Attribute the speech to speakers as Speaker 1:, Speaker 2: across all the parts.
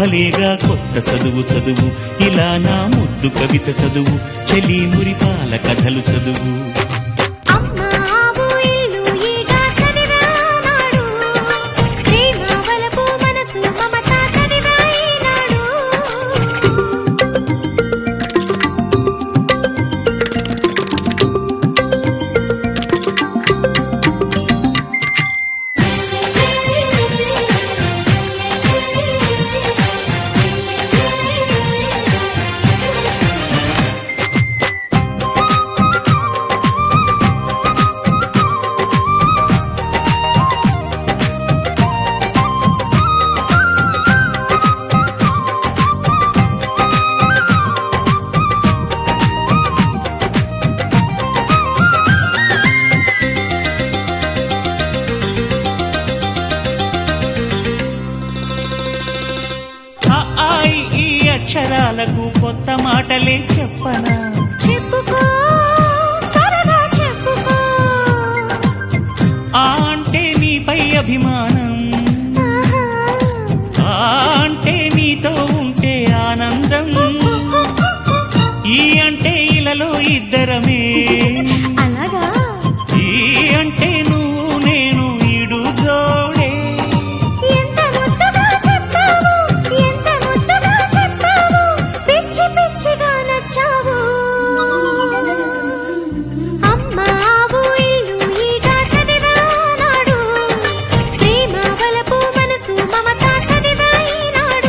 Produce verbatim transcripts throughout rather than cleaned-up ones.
Speaker 1: భలేగా కొత్త చదువు చదువు ఇలా నా ముద్దు కవిత చదువు చెలి మురిపాల కథలు చదువు అక్షరాలకు కొత్త మాటలే చెప్పనా
Speaker 2: చెప్పుకో త్వరగా చెప్పుకో
Speaker 1: ఆ అంటే నీపై అభిమానం ఆ అంటే నీతో ఉంటే ఆనందం ఈ అంటే ఇలలో ఇద్దరమే
Speaker 2: అలాగా
Speaker 1: ఈ అంటే నువ్వు నేను ఈడు జోడే
Speaker 2: ఎంత ముద్దుగా చెప్పావు ఎంత ముద్దుగా చెప్పావు పిచ్చి పిచ్చిగా నచ్చావు అమ్మావు ఇల్లు ఈగ చదివానాడు ప్రేమ వలపు మనసు మమత చదివాయినాడు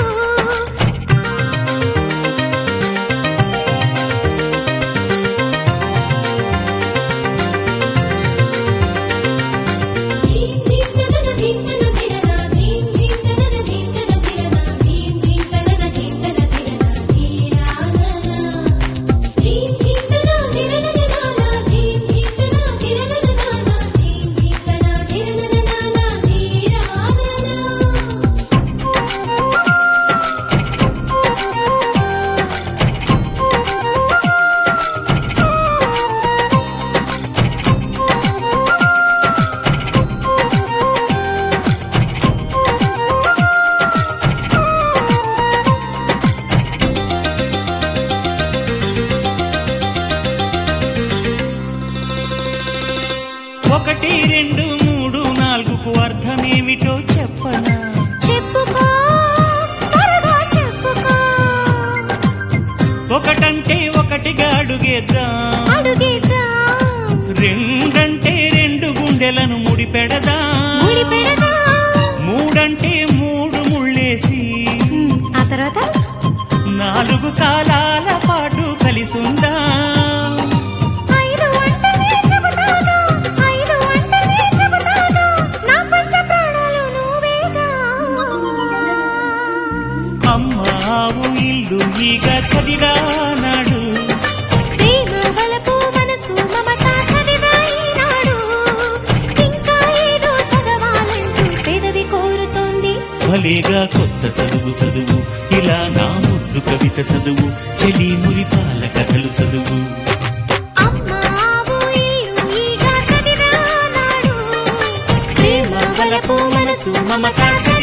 Speaker 1: ఒకటి రెండు మూడు నాలుగుకు అర్థమేమిటో చెప్పనా
Speaker 2: చెప్పుకో త్వరగా చెప్పుకో
Speaker 1: ఒకటంటే ఒకటిగా అడుగేద్దాం
Speaker 2: అడుగేద్దాం
Speaker 1: రెండంటే రెండు గుండెలను ముడిపెడదాం
Speaker 2: ముడిపెడదాం
Speaker 1: మూడంటే మూడు ముళ్ళేసి
Speaker 2: ఆ తర్వాత
Speaker 1: నాలుగు కాలాల పాటు కలిసుందాం
Speaker 2: ఐదు అంటేనే చెబుతాను ఐదు అంటేనే చెబుతాను నా పంచ ప్రాణాలు నువ్వేగా
Speaker 1: అమ్మావు ఇల్లు ఈగ చదివానాడు
Speaker 2: ప్రేమ వలపు మనసు మమత చదివాయినాడు ఇంకా ఏదో చదవాలంటూ పెదవి కోరుతోంది
Speaker 1: భలేగా కొత్త చదువు చదువు ఇలా నా ముద్దు కవిత చదువు చెలి మురిపాల కథలు చదువు
Speaker 2: అమ్మావు ఇల్లు ఈగ చదివానాడు
Speaker 1: ప్రేమ వలపు మనసు మమత